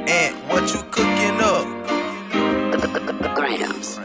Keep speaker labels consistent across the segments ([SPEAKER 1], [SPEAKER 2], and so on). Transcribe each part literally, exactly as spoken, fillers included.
[SPEAKER 1] And what you cooking up?
[SPEAKER 2] Grams.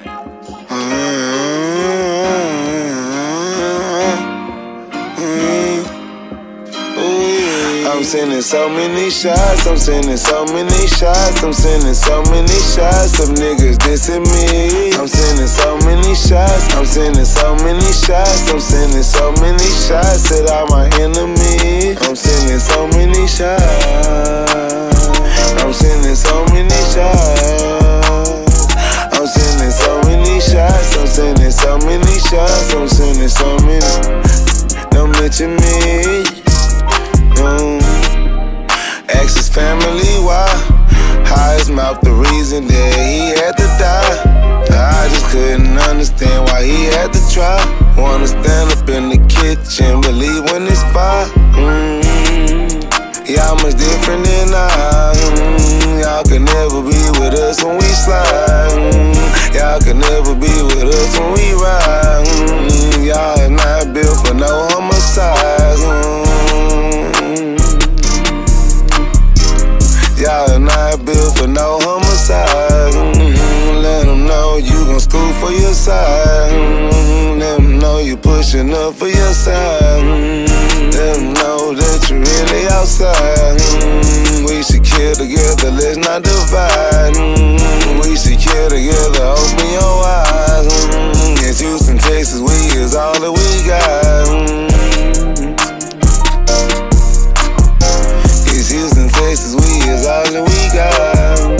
[SPEAKER 3] I'm sending so many shots, I'm sending so many shots, I'm sending so many shots of niggas dissing me. I'm sending so many shots, I'm sending so many shots, I'm sending so many shots at all my enemies. I'm sending so many shots, I'm sending so many shots, I'm sending so many shots, I'm sending so many shots, I'm sending so many. Don't mention me. Mm. Ask his family why. How his mouth the reason that he had to die. I just couldn't understand why he had to try. Wanna stand up in the kitchen, believe when it's fire. Mm. Y'all much different than I. Mm. Y'all can never be with us when we slide. Mm. Y'all can never be with us when we ride. Mm. Y'all is not built for no homicide. Mm. Y'all are not built for no homicide. Mm-hmm. Let them know you gon' school for your side. Mm-hmm. Let them know you pushing up for your side. Mm-hmm. Let them know that you really outside. Mm-hmm. We should kill together, let's not divide. Mm-hmm. We should kill together, open your eyes. Mm-hmm. It's Houston, Texas, we is all that we got. Mm-hmm. It's Houston, Texas, we is all that we got.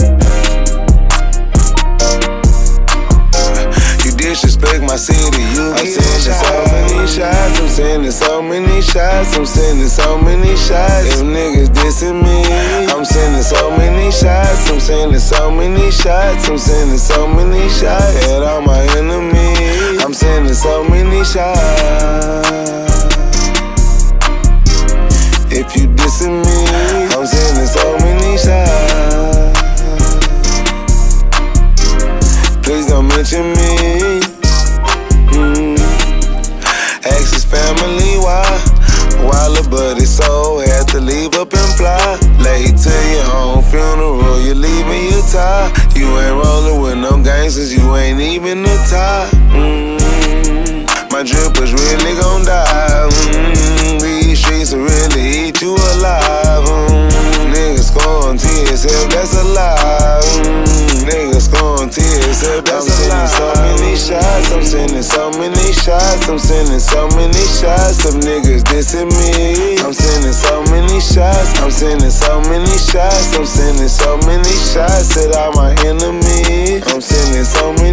[SPEAKER 3] You disrespect my city, you I'm sending so many shots, I'm sending so many shots, I'm sending so many shots. If niggas dissing me, I'm sending so many shots, I'm sending so many shots, I'm sending so many shots at all my enemies. I'm sending so many shots. If you dissing me, I'm sending so many shots. Please don't mention me. Mm. Ask his family why. While a buddy soul had to leave up and fly. Late to your own funeral, you leaving your tie. You ain't rolling with no gangsters, you ain't even a tie. Mm. My drippers really gon' die. Mm. These streets will really eat you alive. Mm. Niggas scoring tears, if that's a lie. Mm. Niggas scoring tears, if that's a lie. I'm sending so many shots, I'm sending so many shots, I'm sending so many shots of niggas dissing me. I'm sending so many shots, I'm sending so many shots, I'm sending so many shots at all my enemies. I'm sending so many